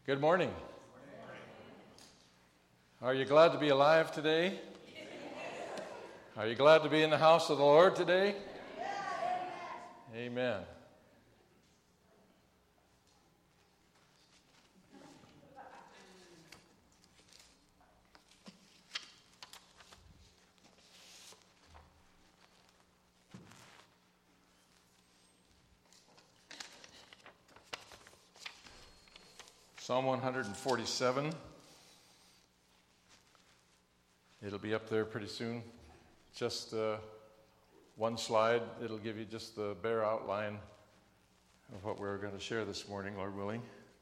Good morning. Are you glad to be alive today? Are you glad to be in the house of the Lord today? Amen. Psalm 147. It'll be up there pretty soon. Just one slide. It'll give you just the bare outline of what we're going to share this morning, Lord willing.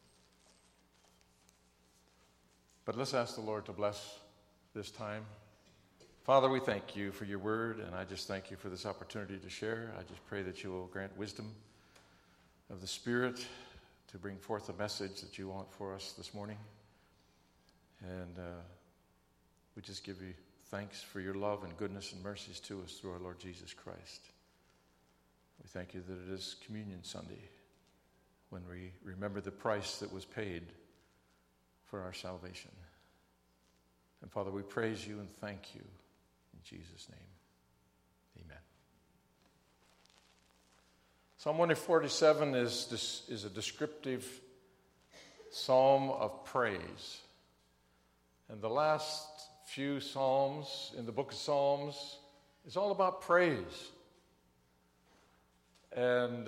But let's ask the Lord to bless this time. Father, we thank you for your word, and I just thank you for this opportunity to share. I just pray that you will grant wisdom of the Spirit to bring forth the message that you want for us this morning. And we just give you thanks for your love and goodness and mercies to us through our Lord Jesus Christ. We thank you that it is Communion Sunday when we remember the price that was paid for our salvation. And Father, we praise you and thank you in Jesus' name. Amen. Psalm 147 is a descriptive psalm of praise. And the last few psalms in the book of Psalms is all about praise. And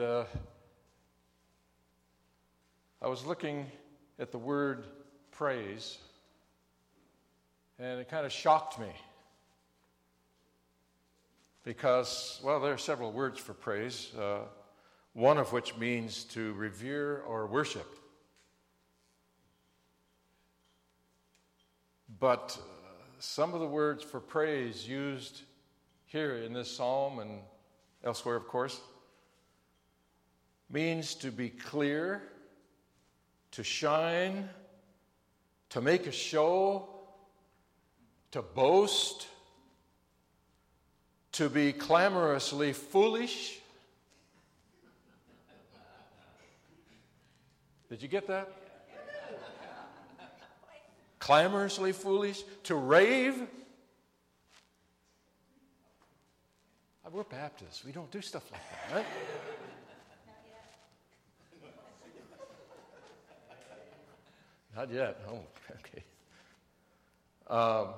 I was looking at the word praise, and it kind of shocked me. Because, well, there are several words for praise. One of which means to revere or worship. But some of the words for praise used here in this psalm and elsewhere, of course, means to be clear, to shine, to make a show, to boast, to be clamorously foolish. Did you get that? Clamorously foolish, to rave. We're Baptists. We don't do stuff like that, right? Not yet. Oh, okay.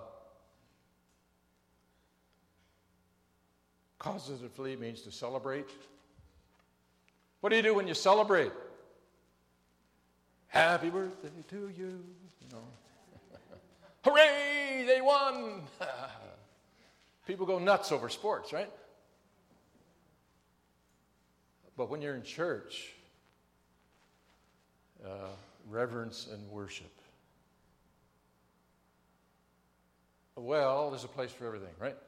Causatively means to celebrate. What do you do when you celebrate? Happy birthday to you, you know. Hooray, they won! People go nuts over sports, right? But when you're in church, reverence and worship. Well, there's a place for everything, right?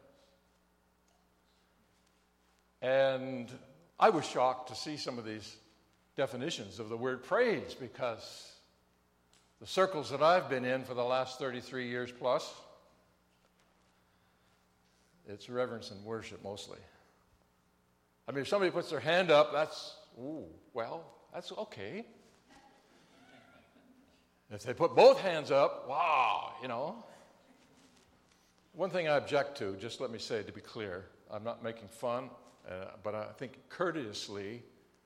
And I was shocked to see some of these definitions of the word praise, because the circles that I've been in for the last 33 years plus, it's reverence and worship mostly. I mean, if somebody puts their hand up, that's okay. If they put both hands up, wow, you know. One thing I object to, just let me say to be clear, I'm not making fun, but I think courteously,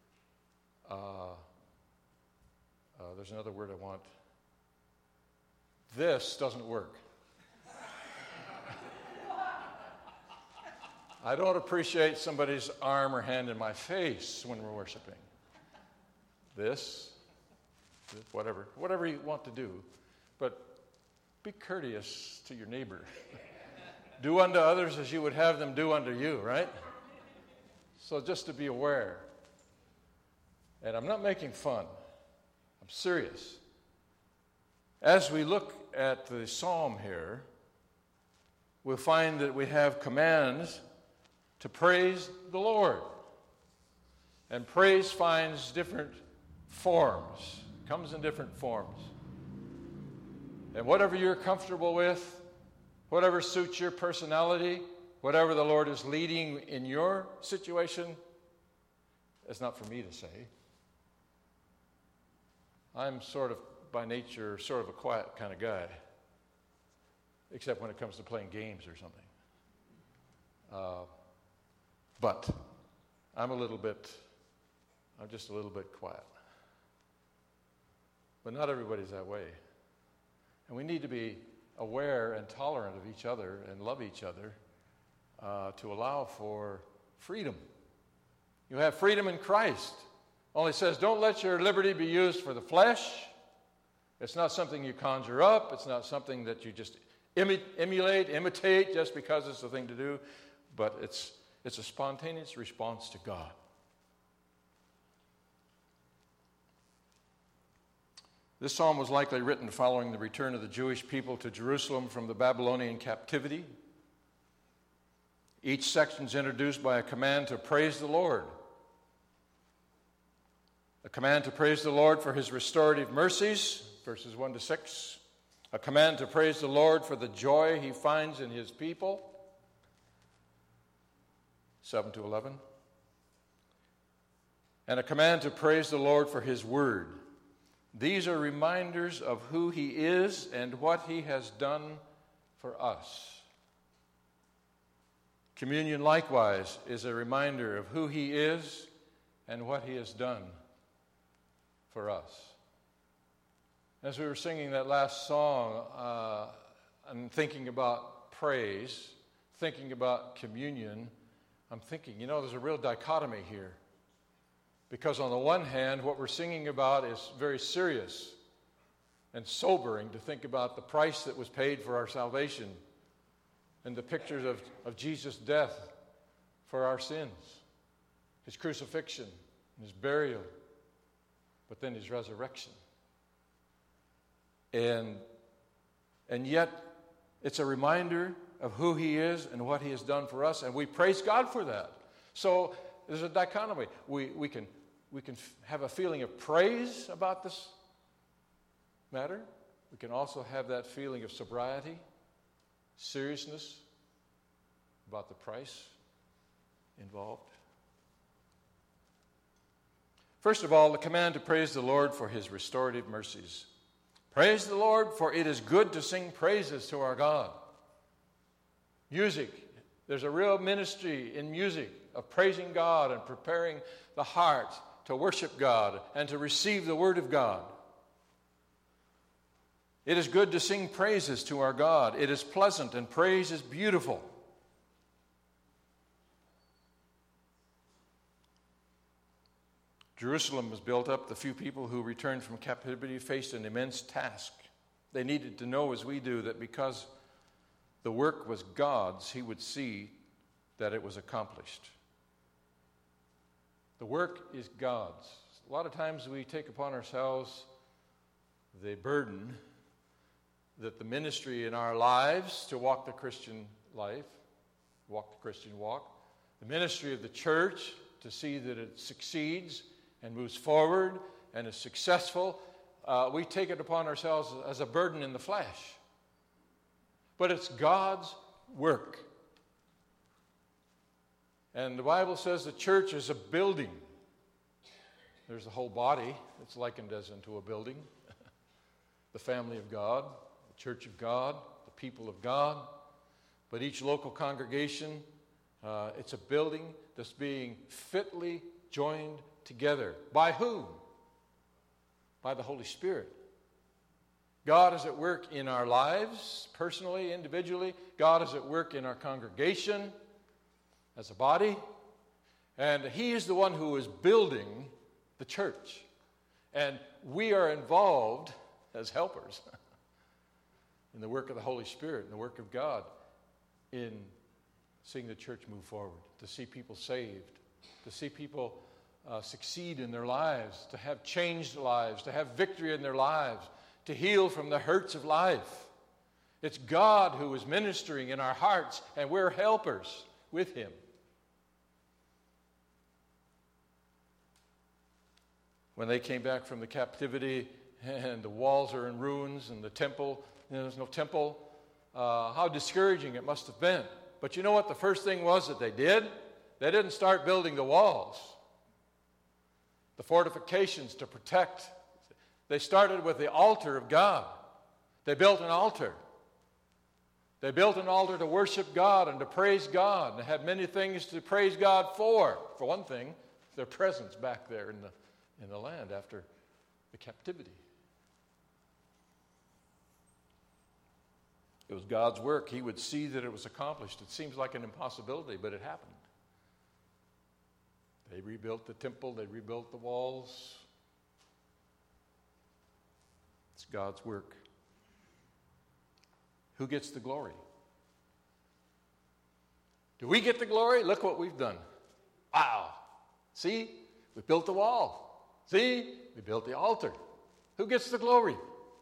there's another word I want. This doesn't work. I don't appreciate somebody's arm or hand in my face when we're worshiping. This, whatever you want to do, but be courteous to your neighbor. Do unto others as you would have them do unto you, right? So just to be aware. And I'm not making fun. I'm serious. As we look at the psalm here, we'll find that we have commands to praise the Lord. And praise finds different forms, comes in different forms. And whatever you're comfortable with, whatever suits your personality, whatever the Lord is leading in your situation, it's not for me to say. I'm sort of by nature, sort of a quiet kind of guy, except when it comes to playing games or something. But I'm just a little bit quiet. But not everybody's that way. And we need to be aware and tolerant of each other and love each other to allow for freedom. You have freedom in Christ. Only says, don't let your liberty be used for the flesh. It's not something you conjure up. It's not something that you just imitate just because it's the thing to do. But it's a spontaneous response to God. This psalm was likely written following the return of the Jewish people to Jerusalem from the Babylonian captivity. Each section is introduced by a command to praise the Lord. A command to praise the Lord for his restorative mercies, verses 1 to 6. A command to praise the Lord for the joy he finds in his people, 7 to 11. And a command to praise the Lord for his word. These are reminders of who he is and what he has done for us. Communion, likewise, is a reminder of who he is and what he has done for us. As we were singing that last song, I'm thinking about praise, thinking about communion. I'm thinking, there's a real dichotomy here. Because on the one hand, what we're singing about is very serious and sobering to think about the price that was paid for our salvation and the pictures of Jesus' death for our sins, his crucifixion, his burial, but then his resurrection. And yet, it's a reminder of who he is and what he has done for us, and we praise God for that. So there's a dichotomy. We can have a feeling of praise about this matter. We can also have that feeling of sobriety, seriousness about the price involved. First of all, the command to praise the Lord for his restorative mercies. Praise the Lord, for it is good to sing praises to our God. Music. There's a real ministry in music of praising God and preparing the heart to worship God and to receive the Word of God. It is good to sing praises to our God. It is pleasant and praise is beautiful. Jerusalem was built up. The few people who returned from captivity faced an immense task. They needed to know, as we do, that because the work was God's, he would see that it was accomplished. The work is God's. A lot of times we take upon ourselves the burden that the ministry in our lives to walk the Christian life, walk the Christian walk, the ministry of the church to see that it succeeds and moves forward and is successful, we take it upon ourselves as a burden in the flesh. But it's God's work. And the Bible says the church is a building. There's the whole body. It's likened as into a building. The family of God, the church of God, the people of God. But each local congregation, it's a building that's being fitly joined together. By whom? By the Holy Spirit. God is at work in our lives, personally, individually. God is at work in our congregation as a body. And he is the one who is building the church. And we are involved as helpers in the work of the Holy Spirit, in the work of God, in seeing the church move forward, to see people saved, to see people succeed in their lives, to have changed lives, to have victory in their lives, to heal from the hurts of life. It's God who is ministering in our hearts, and we're helpers with him. When they came back from the captivity and the walls are in ruins and the temple, there's no temple, how discouraging it must have been. But you know what the first thing was that they did? They didn't start building the walls, the fortifications to protect. They started with the altar of God. They built an altar. They built an altar to worship God and to praise God. They had many things to praise God for. For one thing, their presence back there in the land after the captivity. It was God's work. He would see that it was accomplished. It seems like an impossibility, but it happened. They rebuilt the temple. They rebuilt the walls. It's God's work. Who gets the glory? Do we get the glory? Look what we've done. Wow. See? We built the wall. See? We built the altar. Who gets the glory?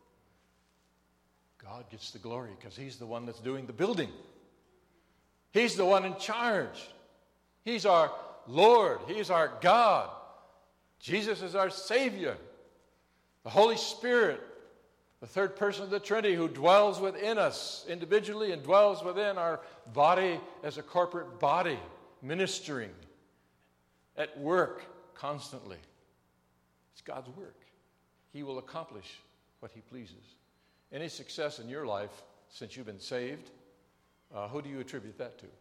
God gets the glory because He's the one that's doing the building. He's the one in charge. He's our Lord. He's our God. Jesus is our Savior. The Holy Spirit, the third person of the Trinity, who dwells within us individually and dwells within our body as a corporate body, ministering, at work constantly. It's God's work. He will accomplish what He pleases. Any success in your life since you've been saved, who do you attribute that to?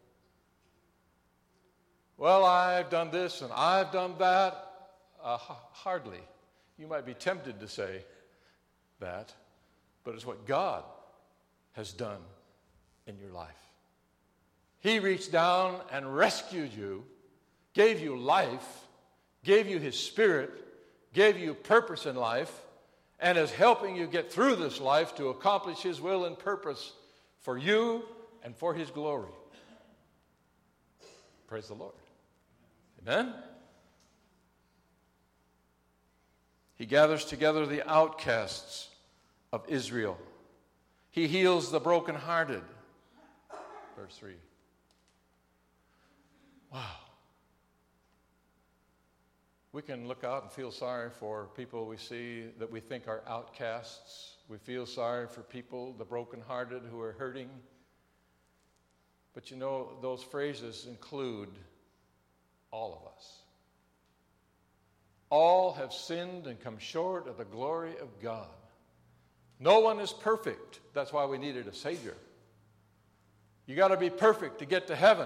Well, I've done this and I've done that. Hardly. You might be tempted to say that, but it's what God has done in your life. He reached down and rescued you, gave you life, gave you His Spirit, gave you purpose in life, and is helping you get through this life to accomplish His will and purpose for you and for His glory. Praise the Lord. Amen? He gathers together the outcasts of Israel. He heals the brokenhearted. Verse 3. Wow. We can look out and feel sorry for people we see that we think are outcasts. We feel sorry for people, the brokenhearted, who are hurting. But you know, those phrases include all of us. All have sinned and come short of the glory of God. No one is perfect. That's why we needed a Savior. You got to be perfect to get to heaven.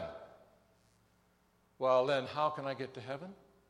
Well, then, how can I get to heaven?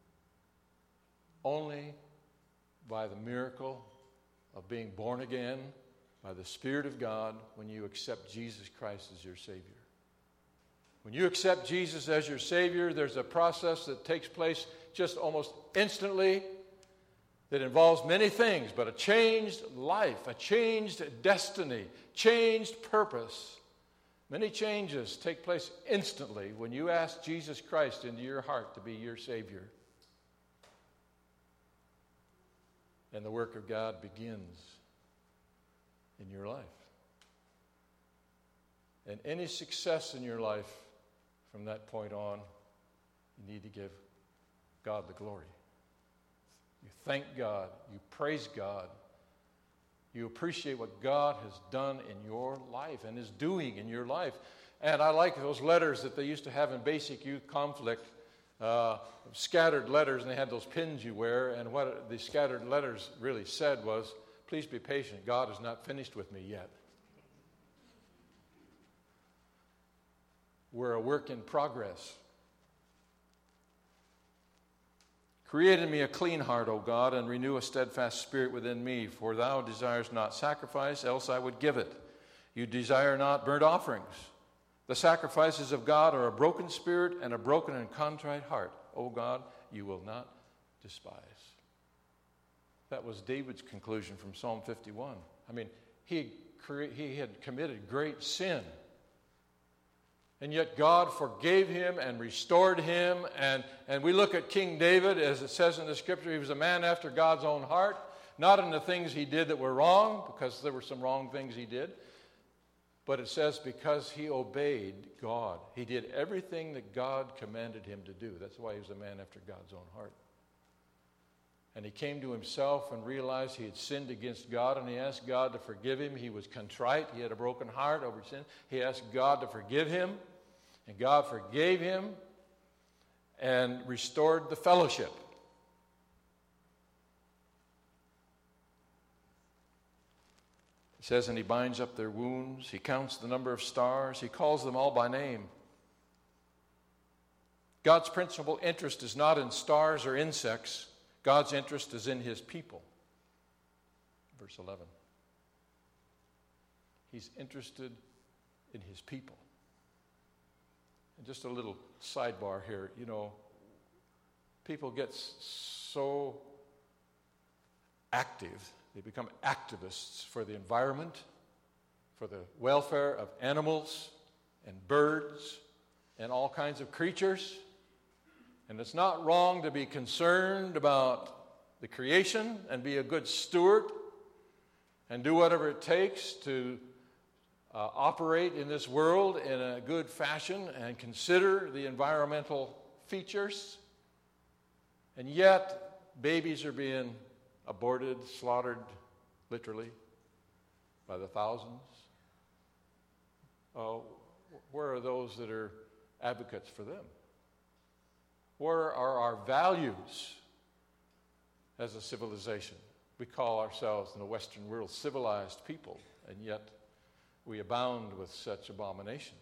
Only by the miracle of being born again by the Spirit of God when you accept Jesus Christ as your Savior. When you accept Jesus as your Savior, there's a process that takes place just almost instantly that involves many things, but a changed life, a changed destiny, changed purpose. Many changes take place instantly when you ask Jesus Christ into your heart to be your Savior. And the work of God begins in your life. And any success in your life from that point on, you need to give God the glory. You thank God. You praise God. You appreciate what God has done in your life and is doing in your life. And I like those letters that they used to have in basic youth conflict, scattered letters, and they had those pins you wear. And what the scattered letters really said was, please be patient. God is not finished with me yet. We're a work in progress. Create in me a clean heart, O God, and renew a steadfast spirit within me. For thou desirest not sacrifice, else I would give it. You desire not burnt offerings. The sacrifices of God are a broken spirit and a broken and contrite heart. O God, you will not despise. That was David's conclusion from Psalm 51. I mean, he had committed great sin. And yet God forgave him and restored him. And we look at King David, as it says in the scripture, he was a man after God's own heart. Not in the things he did that were wrong, because there were some wrong things he did. But it says because he obeyed God. He did everything that God commanded him to do. That's why he was a man after God's own heart. And he came to himself and realized he had sinned against God, and he asked God to forgive him. He was contrite. He had a broken heart over sin. He asked God to forgive him, and God forgave him and restored the fellowship. It says, and he binds up their wounds. He counts the number of stars. He calls them all by name. God's principal interest is not in stars or insects. God's interest is in his people. Verse 11. He's interested in his people. And just a little sidebar here. You know, people get so active. They become activists for the environment, for the welfare of animals and birds and all kinds of creatures. And it's not wrong to be concerned about the creation and be a good steward and do whatever it takes to operate in this world in a good fashion and consider the environmental features. And yet, babies are being aborted, slaughtered, literally, by the thousands. Where are those that are advocates for them? Where are our values as a civilization? We call ourselves in the Western world civilized people, and yet we abound with such abomination.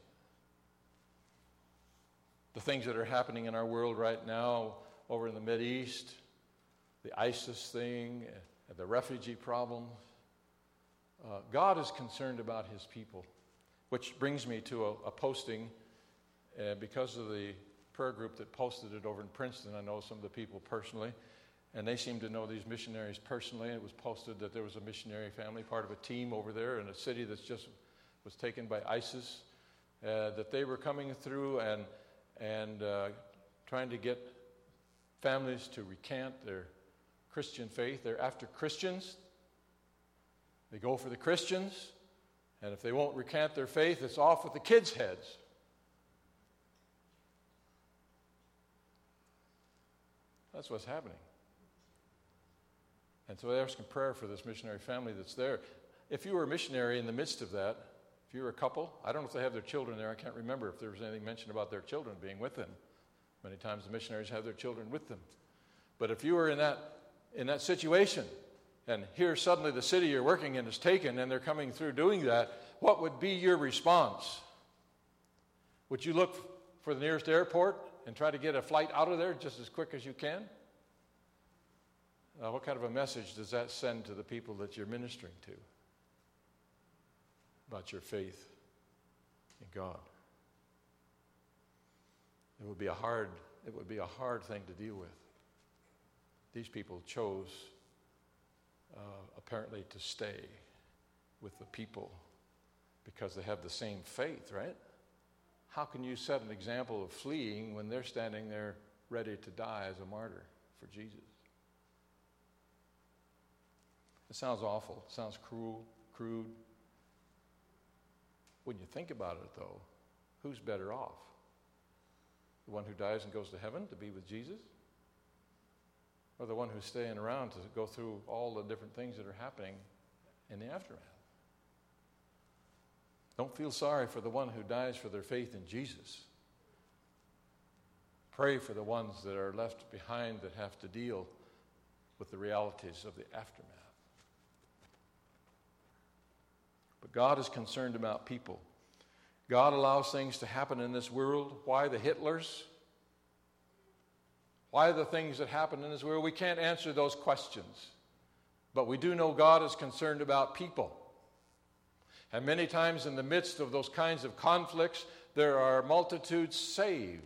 The things that are happening in our world right now over in the Mideast, the ISIS thing, the refugee problem, God is concerned about his people, which brings me to a posting because of the prayer group that posted it over in Princeton. I know some of the people personally, and they seem to know these missionaries personally. It was posted that there was a missionary family, part of a team over there in a city that's just was taken by ISIS, that they were coming through and trying to get families to recant their Christian faith. They're after Christians. They go for the Christians, and if they won't recant their faith, it's off with the kids' heads. That's what's happening. And so they're asking prayer for this missionary family that's there. If you were a missionary in the midst of that, if you were a couple, I don't know if they have their children there. I can't remember if there was anything mentioned about their children being with them. Many times the missionaries have their children with them. But if you were in that situation, and here suddenly the city you're working in is taken and they're coming through doing that, what would be your response? Would you look for the nearest airport and try to get a flight out of there just as quick as you can? What kind of a message does that send to the people that you're ministering to about your faith in God? It would be a hard thing to deal with. These people chose apparently to stay with the people because they have the same faith, right? How can you set an example of fleeing when they're standing there ready to die as a martyr for Jesus? It sounds awful. It sounds cruel, crude. When you think about it, though, who's better off? The one who dies and goes to heaven to be with Jesus? Or the one who's staying around to go through all the different things that are happening in the aftermath? Don't feel sorry for the one who dies for their faith in Jesus. Pray for the ones that are left behind that have to deal with the realities of the aftermath. But God is concerned about people. God allows things to happen in this world. Why the Hitlers? Why the things that happen in this world? We can't answer those questions. But we do know God is concerned about people. And many times in the midst of those kinds of conflicts, there are multitudes saved.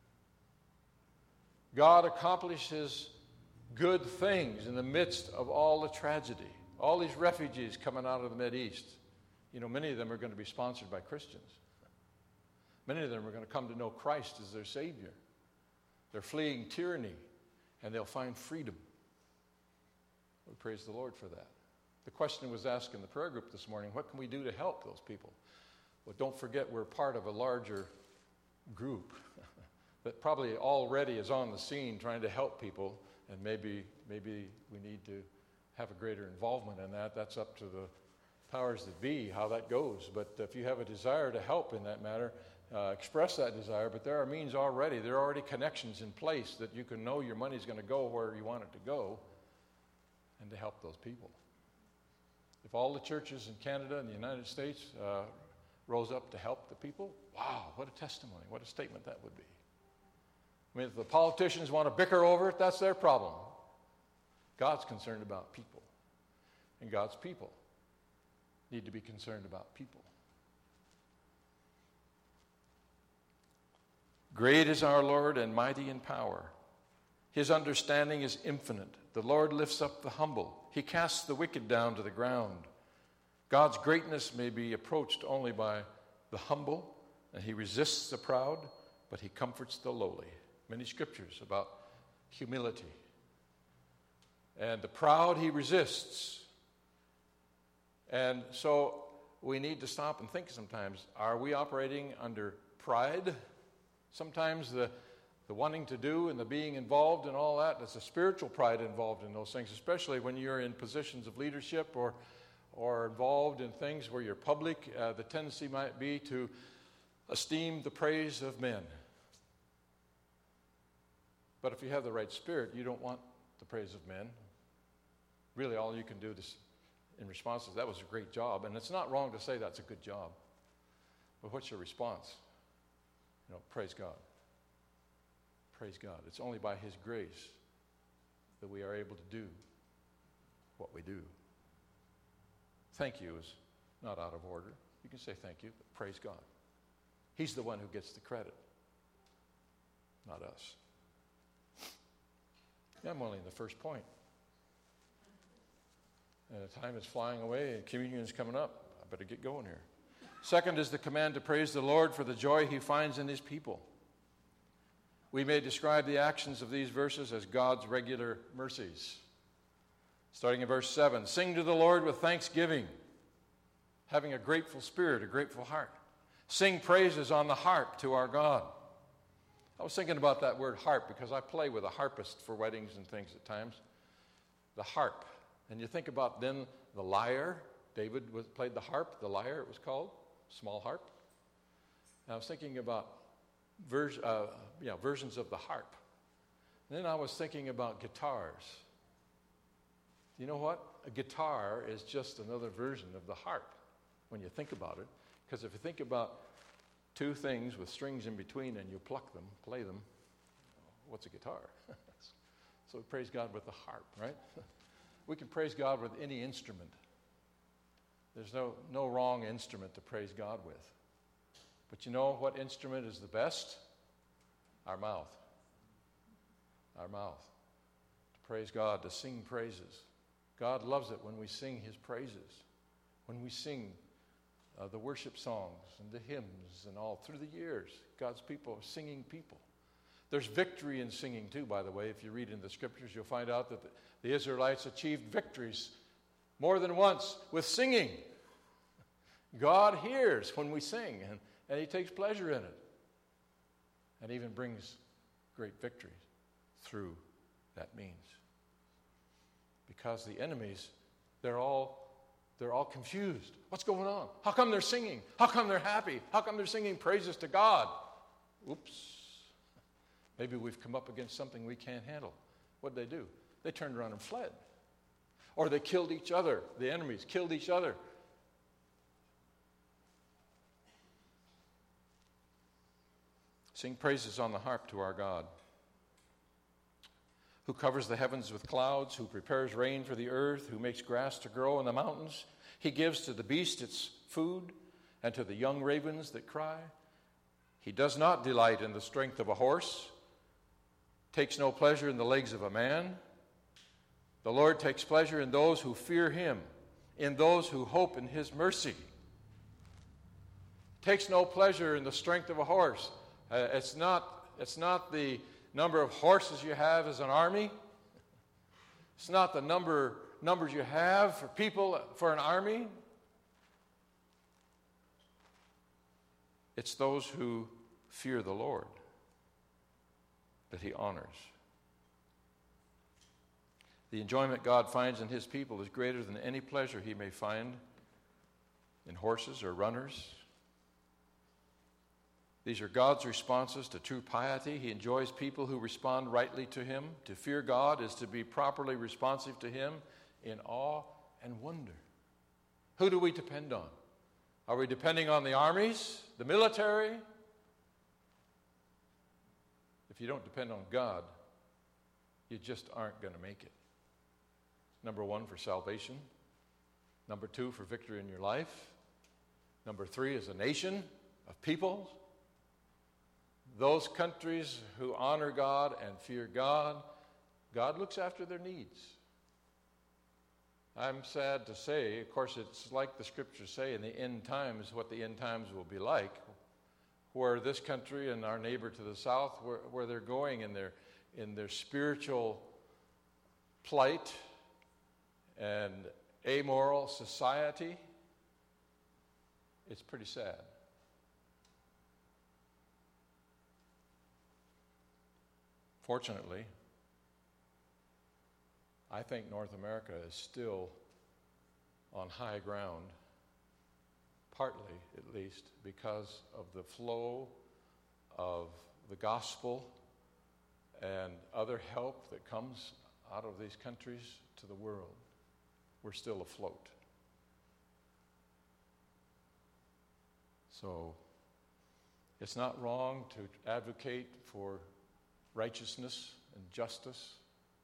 God accomplishes good things in the midst of all the tragedy. All these refugees coming out of the Mideast. You know, many of them are going to be sponsored by Christians. Many of them are going to come to know Christ as their Savior. They're fleeing tyranny, and they'll find freedom. We praise the Lord for that. The question was asked in the prayer group this morning, what can we do to help those people? Well, don't forget we're part of a larger group that probably already is on the scene trying to help people, and maybe we need to have a greater involvement in that. That's up to the powers that be, how that goes. But if you have a desire to help in that matter, express that desire. But there are means already. There are already connections in place that you can know your money's going to go where you want it to go and to help those people. If all the churches in Canada and the United States rose up to help the people, wow, what a testimony, what a statement that would be. I mean, if the politicians want to bicker over it, that's their problem. God's concerned about people, and God's people need to be concerned about people. Great is our Lord and mighty in power. His understanding is infinite. The Lord lifts up the humble. He casts the wicked down to the ground. God's greatness may be approached only by the humble, and he resists the proud, but he comforts the lowly. Many scriptures about humility. And the proud he resists. And so we need to stop and think sometimes, are we operating under pride? Sometimes the wanting to do and the being involved and all that, there's a spiritual pride involved in those things, especially when you're in positions of leadership or involved in things where you're public. The tendency might be to esteem the praise of men. But if you have the right spirit, you don't want the praise of men. Really, all you can do in response is, that was a great job. And it's not wrong to say that's a good job. But what's your response? Praise God. Praise God. It's only by his grace that we are able to do what we do. Thank you is not out of order. You can say thank you, but praise God. He's the one who gets the credit, not us. I'm only in the first point. And the time is flying away and communion is coming up. I better get going here. Second is the command to praise the Lord for the joy he finds in his people. We may describe the actions of these verses as God's regular mercies. Starting in verse 7, sing to the Lord with thanksgiving, having a grateful spirit, a grateful heart. Sing praises on the harp to our God. I was thinking about that word harp because I play with a harpist for weddings and things at times. The harp. And you think about then the lyre. David played the harp, the lyre it was called, small harp. And I was thinking about versions of the harp. And then I was thinking about guitars. You know what? A guitar is just another version of the harp when you think about it. Because if you think about two things with strings in between and you pluck them, play them, what's a guitar? So we praise God with the harp, right? We can praise God with any instrument. There's no wrong instrument to praise God with. But you know what instrument is the best? Our mouth. Our mouth. To praise God, to sing praises. God loves it when we sing his praises. When we sing the worship songs and the hymns and all through the years. God's people are singing people. There's victory in singing too, by the way. If you read in the scriptures, you'll find out that the Israelites achieved victories more than once with singing. God hears when we sing, and he takes pleasure in it. And even brings great victories through that means. Because the enemies, they're all confused. What's going on? How come they're singing? How come they're happy? How come they're singing praises to God? Oops. Maybe we've come up against something we can't handle. What'd they do? They turned around and fled. Or they killed each other. The enemies killed each other. Sing praises on the harp to our God, who covers the heavens with clouds, who prepares rain for the earth, who makes grass to grow in the mountains. He gives to the beast its food, and to the young ravens that cry. He does not delight in the strength of a horse, takes no pleasure in the legs of a man. The Lord takes pleasure in those who fear him, in those who hope in his mercy. Takes no pleasure in the strength of a horse. It's not the number of horses you have as an army. It's not the numbers you have for people for an army. It's those who fear the Lord that he honors. The enjoyment God finds in his people is greater than any pleasure he may find in horses or runners. These are God's responses to true piety. He enjoys people who respond rightly to him. To fear God is to be properly responsive to him in awe and wonder. Who do we depend on? Are we depending on the armies, the military? If you don't depend on God, you just aren't going to make it. Number one, for salvation. Number two, for victory in your life. Number three, as a nation of people. Those countries who honor God and fear God, God looks after their needs. I'm sad to say, of course, it's like the scriptures say in the end times, what the end times will be like, where this country and our neighbor to the south, where they're going in their spiritual plight and amoral society. It's pretty sad. Fortunately, I think North America is still on high ground, partly at least because of the flow of the gospel and other help that comes out of these countries to the world. We're still afloat. So it's not wrong to advocate for righteousness and justice,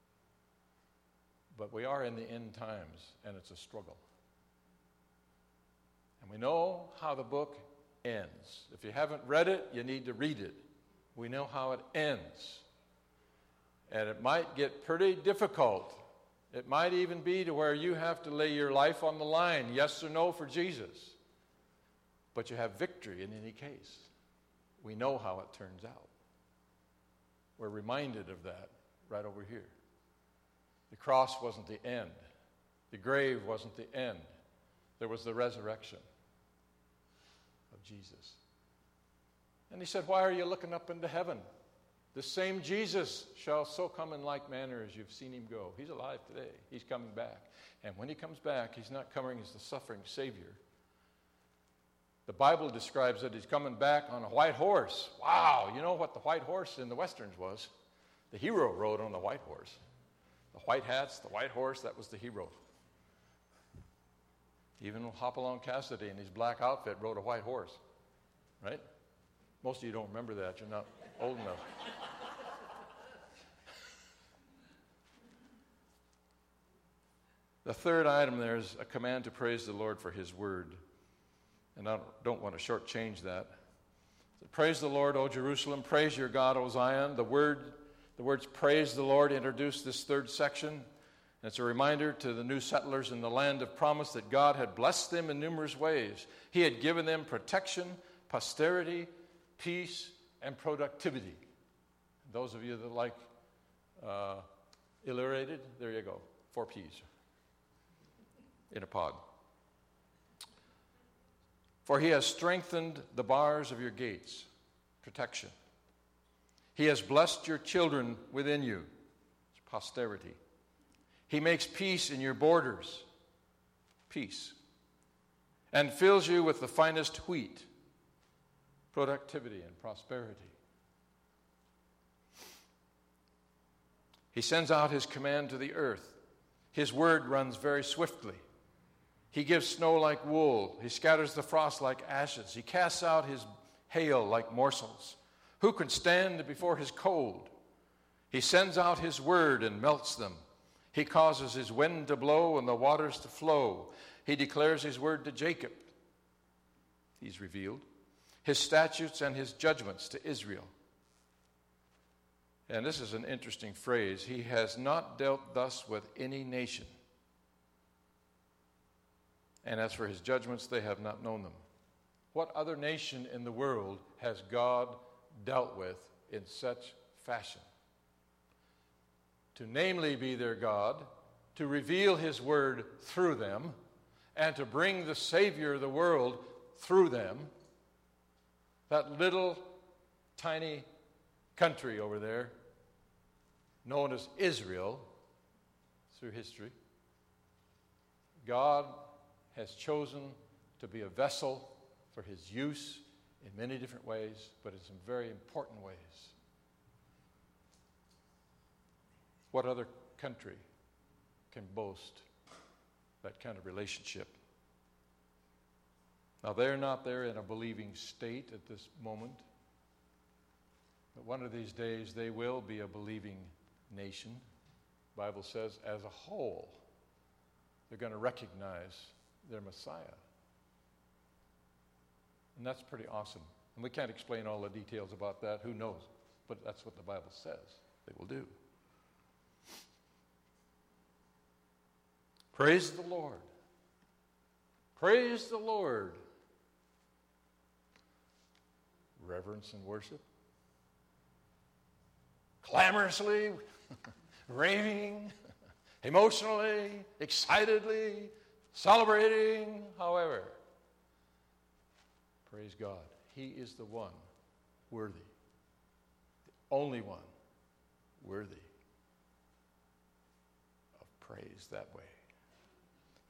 but we are in the end times, and it's a struggle. And we know how the book ends. If you haven't read it, you need to read it. We know how it ends. And it might get pretty difficult. It might even be to where you have to lay your life on the line, yes or no, for Jesus. But you have victory in any case. We know how it turns out. We're reminded of that right over here. The cross wasn't the end. The grave wasn't the end. There was the resurrection of Jesus. And he said, why are you looking up into heaven? The same Jesus shall so come in like manner as you've seen him go. He's alive today. He's coming back. And when he comes back, he's not coming as the suffering Savior. The Bible describes it, he's coming back on a white horse. Wow, you know what the white horse in the Westerns was? The hero rode on the white horse. The white hats, the white horse, that was the hero. Even Hopalong Cassidy in his black outfit rode a white horse, right? Most of you don't remember that. You're not old enough. The third item there is a command to praise the Lord for his word. And I don't want to shortchange that. Praise the Lord, O Jerusalem. Praise your God, O Zion. The words praise the Lord introduce this third section. And it's a reminder to the new settlers in the land of promise that God had blessed them in numerous ways. He had given them protection, posterity, peace, and productivity. Those of you that like alliterated, there you go. 4 P's in a pod. For he has strengthened the bars of your gates, protection. He has blessed your children within you, posterity. He makes peace in your borders, peace, and fills you with the finest wheat, productivity and prosperity. He sends out his command to the earth. His word runs very swiftly. He gives snow like wool. He scatters the frost like ashes. He casts out his hail like morsels. Who can stand before his cold? He sends out his word and melts them. He causes his wind to blow and the waters to flow. He declares his word to Jacob. He's revealed his statutes and his judgments to Israel. And this is an interesting phrase. He has not dealt thus with any nation. And as for his judgments, they have not known them. What other nation in the world has God dealt with in such fashion? To namely be their God, to reveal his word through them, and to bring the Savior of the world through them. That little tiny country over there, known as Israel through history, God has chosen to be a vessel for his use in many different ways, but in some very important ways. What other country can boast that kind of relationship? Now, they're not there in a believing state at this moment, but one of these days they will be a believing nation. The Bible says, as a whole, they're going to recognize their Messiah. And that's pretty awesome. And we can't explain all the details about that. Who knows? But that's what the Bible says they will do. Praise the Lord. Praise the Lord. Reverence and worship. Clamorously, raving, emotionally, excitedly, celebrating, however. Praise God. He is the one worthy. The only one worthy of praise that way.